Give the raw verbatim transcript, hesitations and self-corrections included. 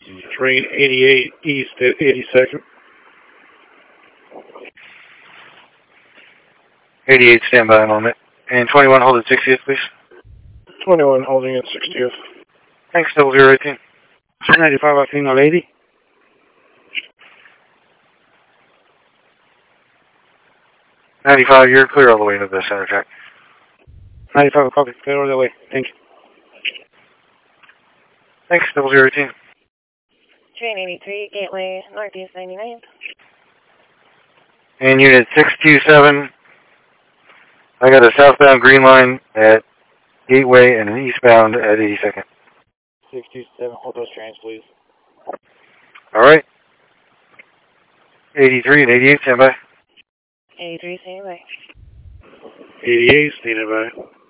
Train eighty-eight east at eighty-second. eighty-eight, stand by a moment. And twenty-one, hold at sixtieth, please. twenty-one holding at sixtieth. Thanks, double zero eighteen. ninety-five, I've seen a lady. ninety-five, you're clear all the way into the center track. ninety-five, copy, clear all the way. Thank you. Thanks, double zero eighteen. Train eighty-three, Gateway, Northeast ninety-nine. And unit six two seven, I got a southbound green line at Gateway and an eastbound at eighty-second. six two seven, hold those trains, please. All right. eighty-three and eighty-eight, stand by. eighty-three, stand by. eighty-eight, standing by.